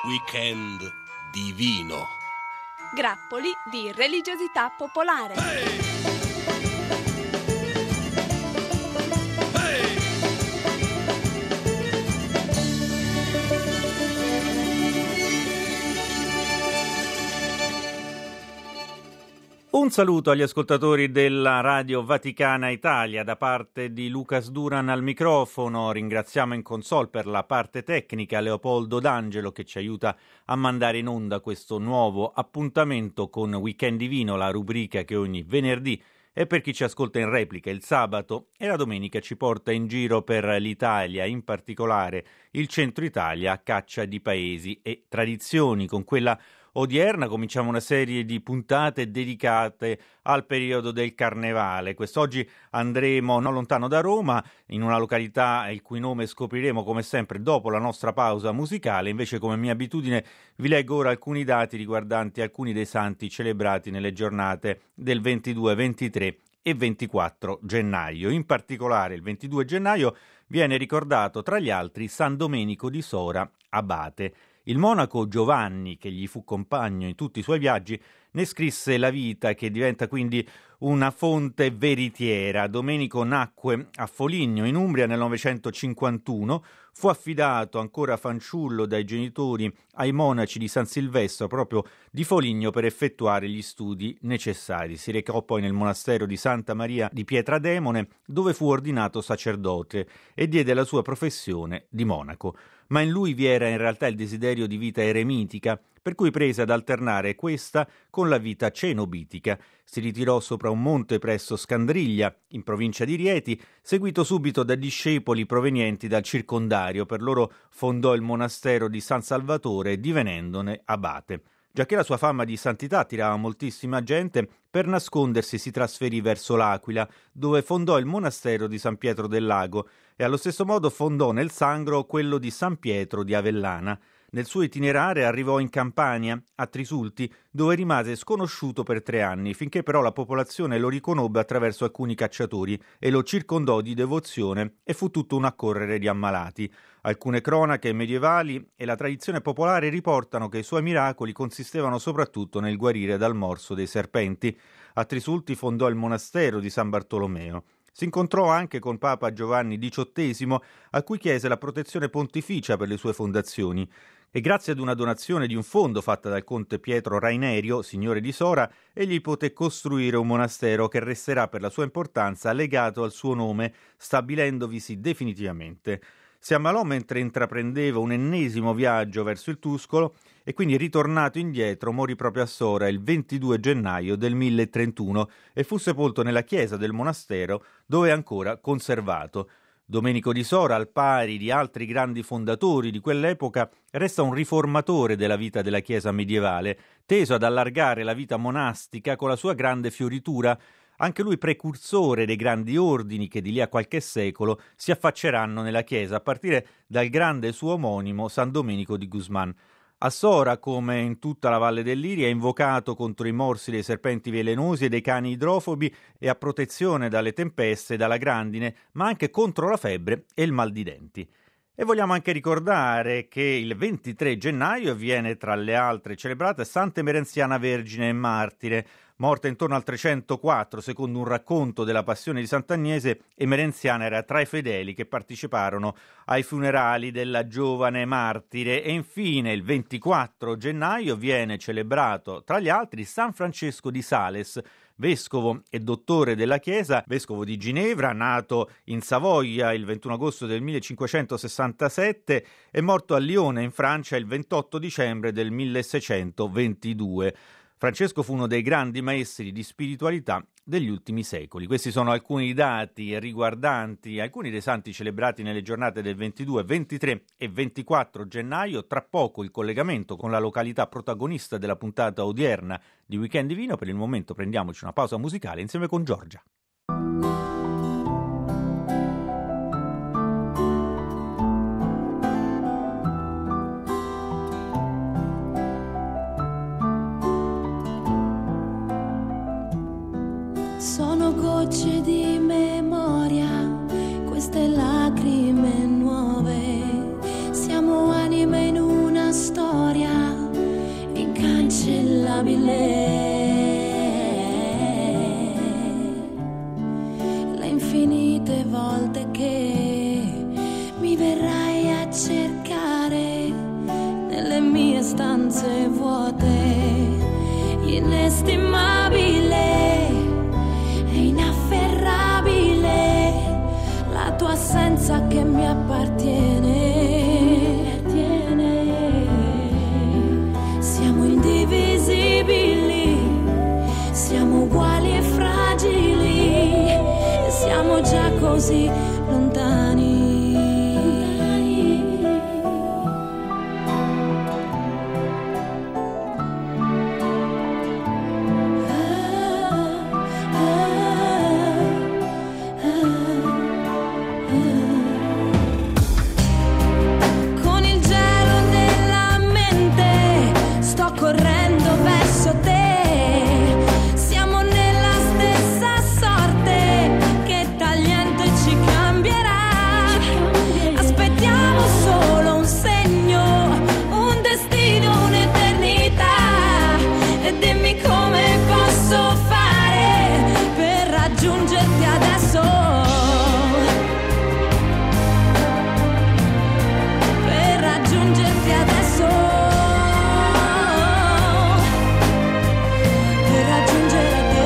Weekend divino. Grappoli di religiosità popolare. Un saluto agli ascoltatori della Radio Vaticana Italia da parte di Lucas Duran al microfono. Ringraziamo in console per la parte tecnica Leopoldo D'Angelo che ci aiuta a mandare in onda questo nuovo appuntamento con Weekend Divino, la rubrica che ogni venerdì e per chi ci ascolta in replica il sabato e la domenica ci porta in giro per l'Italia, in particolare il centro Italia, a caccia di paesi e tradizioni. Con quella odierna cominciamo una serie di puntate dedicate al periodo del Carnevale. Quest'oggi andremo non lontano da Roma, in una località il cui nome scopriremo come sempre dopo la nostra pausa musicale. Invece, come mia abitudine, vi leggo ora alcuni dati riguardanti alcuni dei santi celebrati nelle giornate del 22, 23 e 24 gennaio. In particolare il 22 gennaio viene ricordato tra gli altri San Domenico di Sora, abate. Il monaco Giovanni, che gli fu compagno in tutti i suoi viaggi, ne scrisse la vita, che diventa quindi una fonte veritiera. Domenico nacque a Foligno, in Umbria, nel 951, fu affidato ancora fanciullo dai genitori ai monaci di San Silvestro, proprio di Foligno, per effettuare gli studi necessari. Si recò poi nel monastero di Santa Maria di Pietrademone, dove fu ordinato sacerdote e diede la sua professione di monaco. Ma in lui vi era in realtà il desiderio di vita eremitica, per cui prese ad alternare questa con la vita cenobitica. Si ritirò sopra un monte presso Scandriglia, in provincia di Rieti, seguito subito da discepoli provenienti dal circondario. Per loro fondò il monastero di San Salvatore, divenendone abate. Giacché la sua fama di santità attirava moltissima gente, per nascondersi si trasferì verso l'Aquila, dove fondò il monastero di San Pietro del Lago e allo stesso modo fondò nel Sangro quello di San Pietro di Avellana. Nel suo itinerare arrivò in Campania, a Trisulti, dove rimase sconosciuto per 3 anni, finché però la popolazione lo riconobbe attraverso alcuni cacciatori e lo circondò di devozione e fu tutto un accorrere di ammalati. Alcune cronache medievali e la tradizione popolare riportano che i suoi miracoli consistevano soprattutto nel guarire dal morso dei serpenti. A Trisulti fondò il monastero di San Bartolomeo. Si incontrò anche con Papa Giovanni XVIII, a cui chiese la protezione pontificia per le sue fondazioni. E grazie ad una donazione di un fondo fatta dal conte Pietro Rainerio, signore di Sora, egli poté costruire un monastero che resterà per la sua importanza legato al suo nome, stabilendovisi definitivamente. Si ammalò mentre intraprendeva un ennesimo viaggio verso il Tuscolo e quindi, ritornato indietro, morì proprio a Sora il 22 gennaio del 1031 e fu sepolto nella chiesa del monastero, dove è ancora conservato. Domenico di Sora, al pari di altri grandi fondatori di quell'epoca, resta un riformatore della vita della Chiesa medievale, teso ad allargare la vita monastica con la sua grande fioritura. Anche lui precursore dei grandi ordini che di lì a qualche secolo si affacceranno nella Chiesa, a partire dal grande suo omonimo San Domenico di Guzman. A Sora, come in tutta la Valle dell'Iria, è invocato contro i morsi dei serpenti velenosi e dei cani idrofobi e a protezione dalle tempeste e dalla grandine, ma anche contro la febbre e il mal di denti. E vogliamo anche ricordare che il 23 gennaio viene tra le altre celebrate Santa Emerenziana Vergine e Martire. Morta intorno al 304, secondo un racconto della Passione di Sant'Agnese, Emerenziana era tra i fedeli che parteciparono ai funerali della giovane martire. E infine il 24 gennaio viene celebrato tra gli altri San Francesco di Sales, vescovo e dottore della Chiesa, vescovo di Ginevra, nato in Savoia il 21 agosto del 1567 e morto a Lione, in Francia, il 28 dicembre del 1622. Francesco fu uno dei grandi maestri di spiritualità degli ultimi secoli. Questi sono alcuni dati riguardanti alcuni dei santi celebrati nelle giornate del 22, 23 e 24 gennaio. Tra poco il collegamento con la località protagonista della puntata odierna di Weekend Divino. Per il momento prendiamoci una pausa musicale insieme con Giorgia. Sono gocce di memoria, queste lacrime nuove, siamo anime in una storia così lontani. Con il gelo nella mente sto correndo verso te, siamo nella stessa sorte, che tagliente ci cambierà. Aspettiamo solo un segno, un destino, un'eternità, e dimmi come posso fare per raggiungerti adesso, per raggiungerti adesso, per raggiungere te.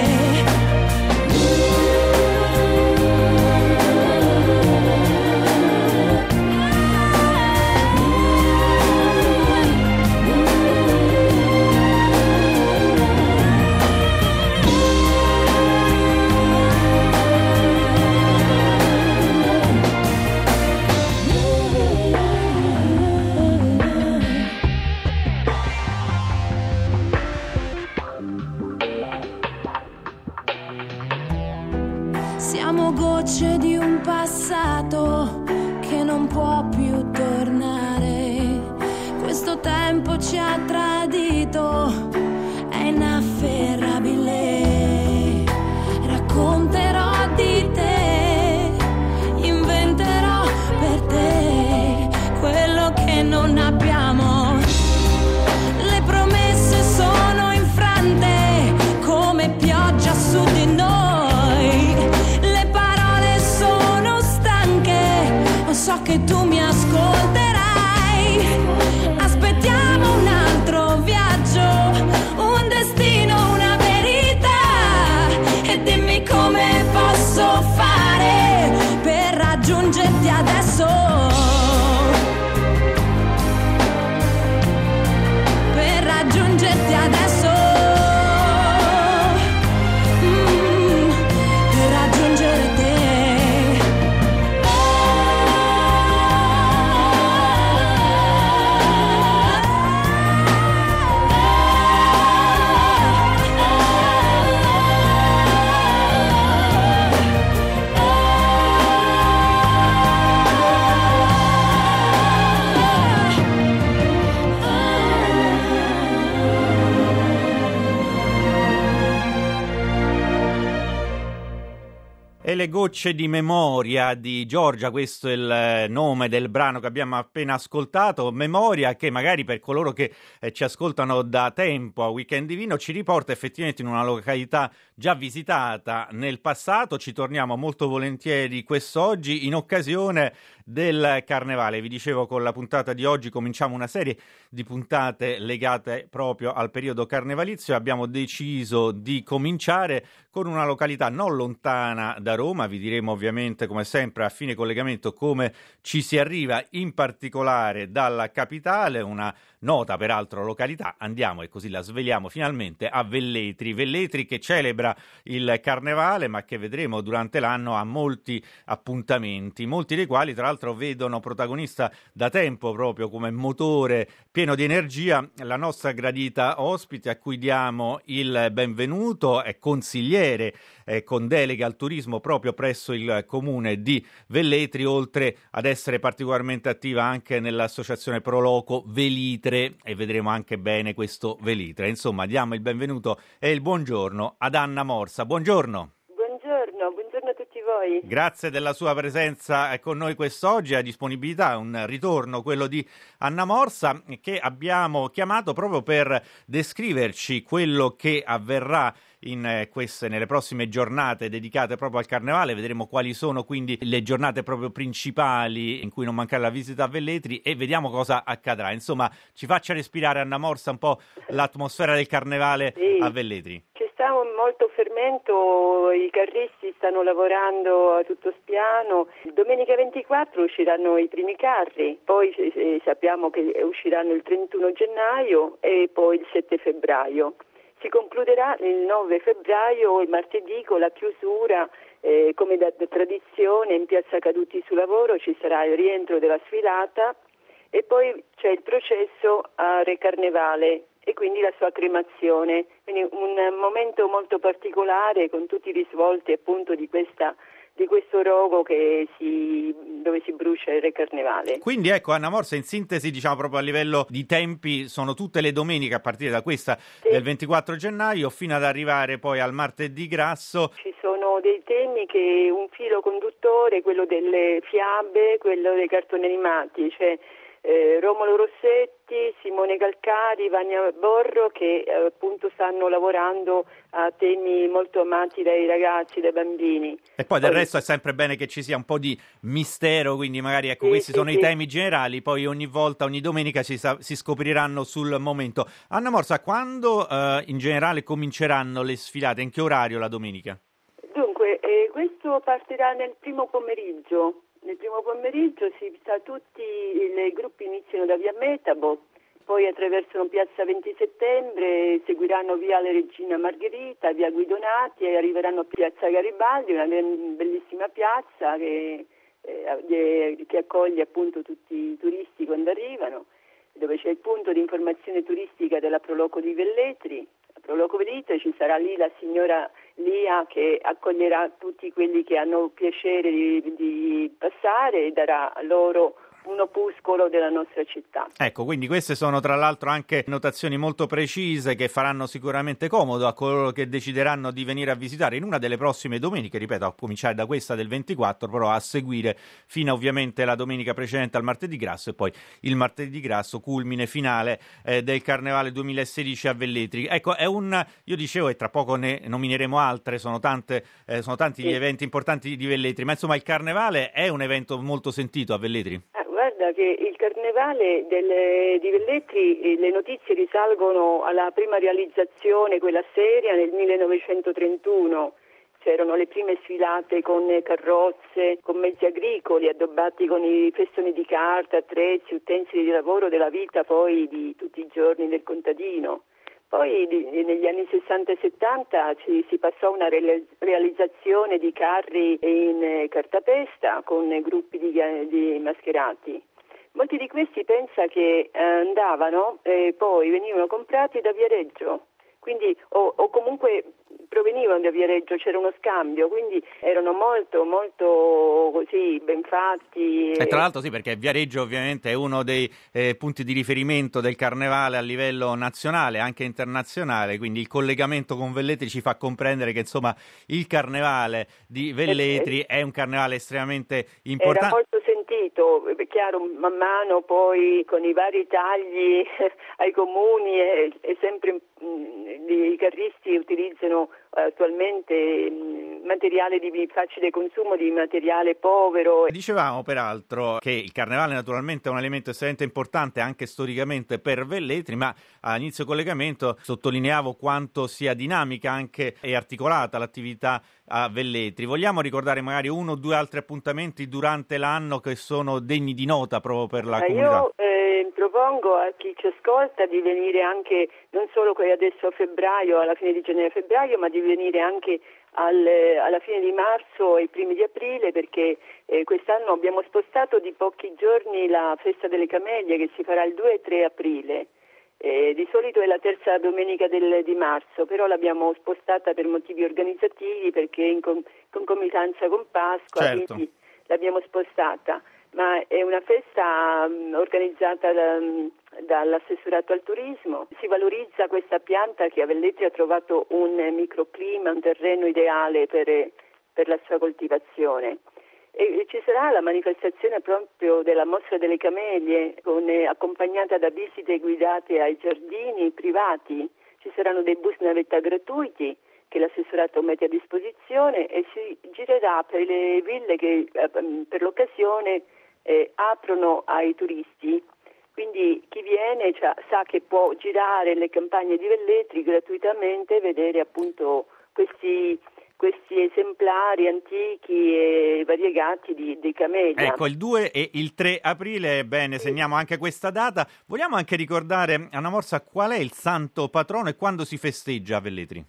Siamo gocce di un passato che non può più tornare. Questo tempo ci ha tradito, è inafferrabile. Racconterò di te, inventerò per te quello che non abbiamo. Le promesse sono infrante come pioggia su di noi. Le parole sono stanche, lo so che tu mi ascolterai. Aspettiamo un altro viaggio, un destino, una verità, e dimmi come posso fare per raggiungerti adesso, per raggiungerti adesso, per raggiungere te. E le gocce di memoria di Giorgia, questo è il nome del brano che abbiamo appena ascoltato. Memoria che magari per coloro che ci ascoltano da tempo a Weekend Divino ci riporta effettivamente in una località già visitata nel passato. Ci torniamo molto volentieri quest'oggi in occasione del Carnevale. Vi dicevo, con la puntata di oggi cominciamo una serie di puntate legate proprio al periodo carnevalizio. Abbiamo deciso di cominciare con una località non lontana da Roma. Vi diremo ovviamente, come sempre, a fine collegamento come ci si arriva, in particolare dalla capitale, una nota peraltro località. Andiamo, e così la sveliamo finalmente, a Velletri. Velletri che celebra il Carnevale, ma che vedremo durante l'anno a molti appuntamenti, molti dei quali tra l'altro vedono protagonista da tempo, proprio come motore pieno di energia, la nostra gradita ospite, a cui diamo il benvenuto. È consigliere con delega al turismo proprio presso il comune di Velletri, oltre ad essere particolarmente attiva anche nell'associazione Proloco Velitre, e vedremo anche bene questo Velitre. Insomma, diamo il benvenuto e il buongiorno ad Anna Morsa. Buongiorno. Buongiorno a tutti voi. Grazie della sua presenza con noi quest'oggi, a disponibilità, un ritorno, quello di Anna Morsa, che abbiamo chiamato proprio per descriverci quello che avverrà nelle prossime giornate dedicate proprio al Carnevale. Vedremo quali sono quindi le giornate proprio principali in cui non mancherà la visita a Velletri, e vediamo cosa accadrà. Insomma, ci faccia respirare, Anna Morsa, un po' l'atmosfera del Carnevale a Velletri. C'è stato molto fermento, i carristi stanno lavorando a tutto spiano. Domenica 24 usciranno i primi carri, poi sappiamo che usciranno il 31 gennaio e poi il 7 febbraio. Si concluderà il 9 febbraio, il martedì, con la chiusura come da tradizione in Piazza Caduti su Lavoro ci sarà il rientro della sfilata e poi c'è il processo a Re Carnevale e quindi la sua cremazione, quindi un momento molto particolare con tutti i risvolti appunto di questo rogo dove si brucia il Re Carnevale. Quindi ecco, Anna Morsa, in sintesi, diciamo proprio a livello di tempi, sono tutte le domeniche a partire da questa del 24 gennaio fino ad arrivare poi al martedì grasso. Ci sono dei temi che un filo conduttore, quello delle fiabe, quello dei cartoni animati, cioè Romolo Rossetti, Simone Calcari, Vania Borro che appunto stanno lavorando a temi molto amati dai ragazzi, dai bambini. E poi del resto è sempre bene che ci sia un po' di mistero, quindi magari ecco questi sono i temi generali, poi ogni volta, ogni domenica si scopriranno sul momento. Anna Morsa, quando in generale cominceranno le sfilate? In che orario la domenica? Dunque, questo partirà nel primo pomeriggio. Nel primo pomeriggio tutti i gruppi iniziano da via Metabo, poi attraversano piazza 20 settembre, seguiranno viale Regina Margherita, via Guidonati e arriveranno a piazza Garibaldi, una bellissima piazza che accoglie appunto tutti i turisti quando arrivano, dove c'è il punto di informazione turistica della Proloco di Velletri. A Proloco Velletri ci sarà lì la signora Lia che accoglierà tutti quelli che hanno piacere di passare e darà loro un opuscolo della nostra città. Ecco, quindi queste sono tra l'altro anche notazioni molto precise che faranno sicuramente comodo a coloro che decideranno di venire a visitare in una delle prossime domeniche, ripeto, a cominciare da questa del 24, però a seguire fino ovviamente la domenica precedente al martedì grasso e poi il martedì grasso, culmine finale del Carnevale 2016 a Velletri. Ecco, io dicevo e tra poco ne nomineremo altre, sono tanti gli eventi importanti di Velletri, ma insomma il Carnevale è un evento molto sentito a Velletri. Guarda che il Carnevale di Velletri, le notizie risalgono alla prima realizzazione, quella seria, nel 1931. C'erano le prime sfilate con carrozze, con mezzi agricoli addobbati con i festoni di carta, attrezzi, utensili di lavoro della vita poi di tutti i giorni del contadino. Poi negli anni 60 e 70 si passò a una realizzazione di carri in cartapesta con gruppi di mascherati. Molti di questi pensa che andavano e poi venivano comprati da Viareggio, quindi o comunque provenivano da Viareggio, c'era uno scambio, quindi erano molto molto così ben fatti. E tra l'altro sì, perché Viareggio ovviamente è uno dei punti di riferimento del Carnevale a livello nazionale, anche internazionale, quindi il collegamento con Velletri ci fa comprendere che insomma il Carnevale di Velletri è un Carnevale estremamente importante. Era molto sentito, è chiaro, man mano poi con i vari tagli ai comuni e sempre i carristi utilizzano attualmente materiale di facile consumo, di materiale povero. Dicevamo peraltro che il Carnevale naturalmente è un elemento estremamente importante anche storicamente per Velletri, ma all'inizio collegamento sottolineavo quanto sia dinamica anche e articolata l'attività a Velletri. Vogliamo ricordare magari uno o due altri appuntamenti durante l'anno che sono degni di nota proprio per la comunità? Io propongo a chi ci ascolta di venire anche non solo adesso a febbraio, alla fine di gennaio-febbraio, ma di venire anche alla fine di marzo e i primi di aprile, perché quest'anno abbiamo spostato di pochi giorni la festa delle camelie che si farà il 2 e 3 aprile. Di solito è la terza domenica di marzo, però l'abbiamo spostata per motivi organizzativi perché in concomitanza con Pasqua, certo. Quindi l'abbiamo spostata. Ma è una festa organizzata dall'assessorato al turismo. Si valorizza questa pianta che a Velletri ha trovato un microclima, un terreno ideale per la sua coltivazione. E ci sarà la manifestazione proprio della Mostra delle Camelie, accompagnata da visite guidate ai giardini privati. Ci saranno dei bus navetta gratuiti che l'assessorato mette a disposizione e si girerà per le ville che per l'occasione aprono ai turisti. Quindi chi viene sa che può girare le campagne di Velletri gratuitamente e vedere appunto questi esemplari antichi e variegati di camelia. Ecco, il 2 e il 3 aprile, bene, segniamo anche questa data. Vogliamo anche ricordare, Anna Morsa, qual è il santo patrono e quando si festeggia a Velletri?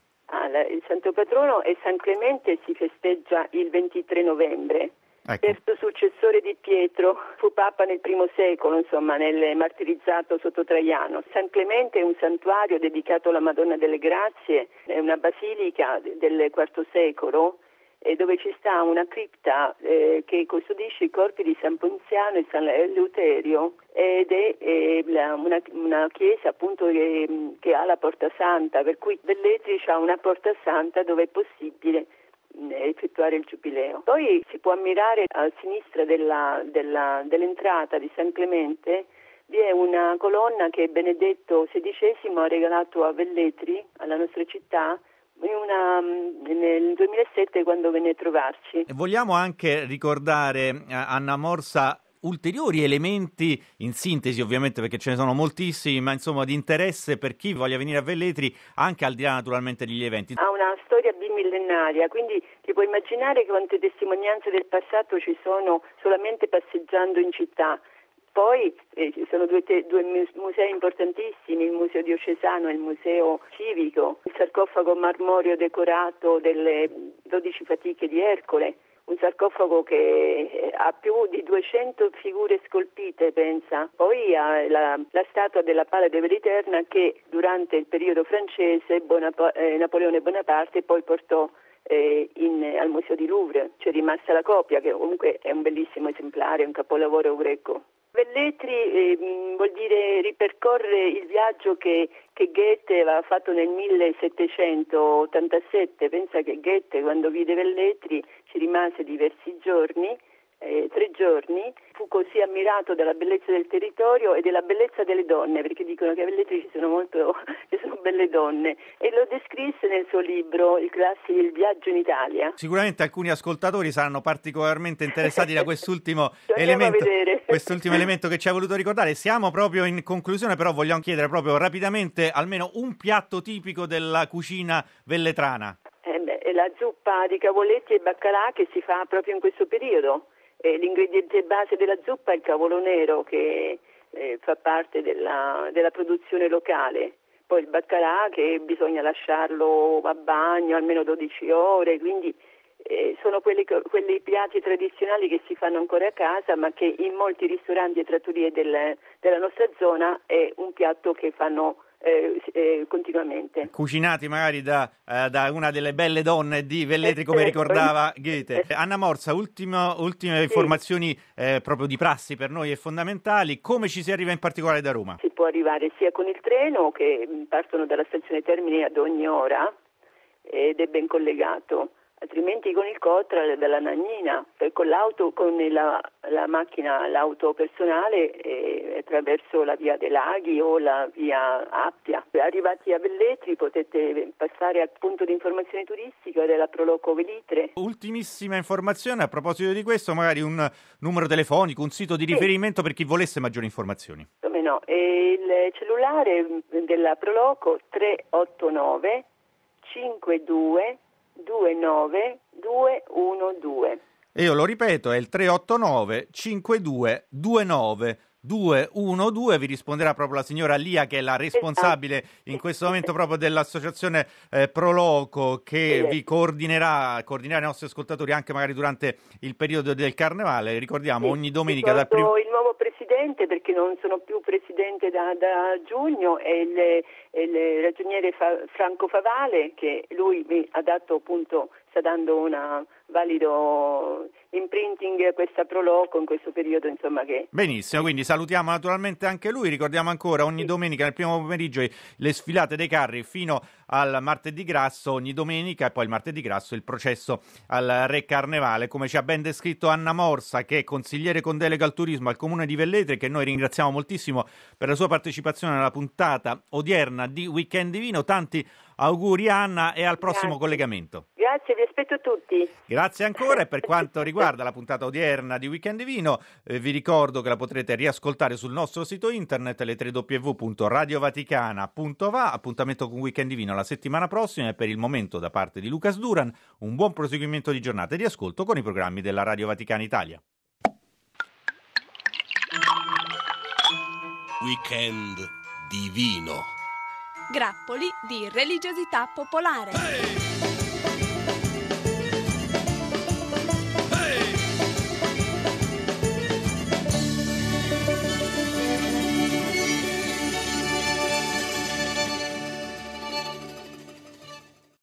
il santo patrono è San Clemente, si festeggia il 23 novembre. Ecco. Terzo successore di Pietro, fu papa nel I secolo, insomma, nel martirizzato sotto Traiano. San Clemente è un santuario dedicato alla Madonna delle Grazie, è una basilica del IV secolo, dove ci sta una cripta che custodisce i corpi di San Ponziano e San Eleuterio, ed è una chiesa appunto che ha la Porta Santa, per cui Velletri ha una Porta Santa dove è possibile effettuare il giubileo. Poi si può ammirare a sinistra dell'entrata di San Clemente, vi è una colonna che Benedetto XVI ha regalato a Velletri, alla nostra città, nel 2007 quando venne a trovarci. Vogliamo anche ricordare, Anna Morsa, ulteriori elementi, in sintesi ovviamente perché ce ne sono moltissimi, ma insomma di interesse per chi voglia venire a Velletri, anche al di là naturalmente degli eventi. Ha una storia bimillenaria, quindi ti puoi immaginare quante testimonianze del passato ci sono solamente passeggiando in città. Poi ci sono due musei importantissimi, il Museo Diocesano e il Museo Civico, il sarcofago marmoreo decorato delle 12 fatiche di Ercole, un sarcofago che ha più di 200 figure scolpite, pensa. Poi ha la statua della Pala de Veriterna che durante il periodo francese Napoleone Bonaparte poi portò al Museo di Louvre. C'è rimasta la copia, che comunque è un bellissimo esemplare, un capolavoro greco. Velletri vuol dire ripercorrere il viaggio che Goethe aveva fatto nel 1787. Pensa che Goethe, quando vide Velletri, ci rimase diversi giorni, 3 giorni, fu così ammirato dalla bellezza del territorio e della bellezza delle donne, perché dicono che a Velletri ci sono belle donne, e lo descrisse nel suo libro, il classico Il viaggio in Italia. Sicuramente alcuni ascoltatori saranno particolarmente interessati da quest'ultimo elemento che ci ha voluto ricordare. Siamo proprio in conclusione, però vogliamo chiedere proprio rapidamente almeno un piatto tipico della cucina velletrana. La zuppa di cavoletti e baccalà che si fa proprio in questo periodo. L'ingrediente base della zuppa è il cavolo nero, che fa parte della produzione locale. Poi il baccalà, che bisogna lasciarlo a bagno almeno 12 ore, quindi sono quelli piatti tradizionali che si fanno ancora a casa, ma che in molti ristoranti e trattorie della nostra zona è un piatto che fanno continuamente. Cucinati magari da una delle belle donne di Velletri, come ricordava Goethe. Anna Morsa, ultime informazioni proprio di prassi per noi e fondamentali. Come ci si arriva in particolare da Roma? Si può arrivare sia con il treno, che partono dalla stazione Termini ad ogni ora ed è ben collegato, altrimenti con il Cotral dalla Nagnina, con l'auto, con la macchina, l'auto personale attraverso la via dei Laghi o la via Appia. Arrivati a Velletri potete passare al punto di informazione turistica della Proloco Velitre. Ultimissima informazione a proposito di questo, magari un numero telefonico, un sito di riferimento per chi volesse maggiori informazioni. Come no, il cellulare della Proloco 389 52 29212. E io lo ripeto, è il 389 52 29 212. Vi risponderà proprio la signora Lia, che è la responsabile in questo momento proprio dell'associazione Proloco, che vi coordinerà i nostri ascoltatori anche magari durante il periodo del carnevale. Ricordiamo ogni domenica dal primo... Il nuovo presidente, perché non sono più presidente da giugno, è il ragioniere Franco Favale, che lui mi ha dato appunto, sta dando una valido imprinting a questa Proloco in questo periodo, insomma. Che benissimo, quindi salutiamo naturalmente anche lui. Ricordiamo ancora ogni domenica nel primo pomeriggio le sfilate dei carri fino al martedì grasso ogni domenica, e poi il martedì grasso il processo al Re Carnevale, come ci ha ben descritto Anna Morsa, che è consigliere con delega al turismo al Comune di Velletri, che noi ringraziamo moltissimo per la sua partecipazione alla puntata odierna di Weekend Divino. Tanti auguri Anna, e al prossimo collegamento. Grazie, vi aspetto tutti. Grazie ancora. E per quanto riguarda la puntata odierna di Weekend Divino, vi ricordo che la potrete riascoltare sul nostro sito internet, le www.radiovaticana.va. Appuntamento con Weekend Divino la settimana prossima, e per il momento da parte di Lucas Duran un buon proseguimento di giornata e di ascolto con i programmi della Radio Vaticana Italia. Weekend Divino. Grappoli di religiosità popolare.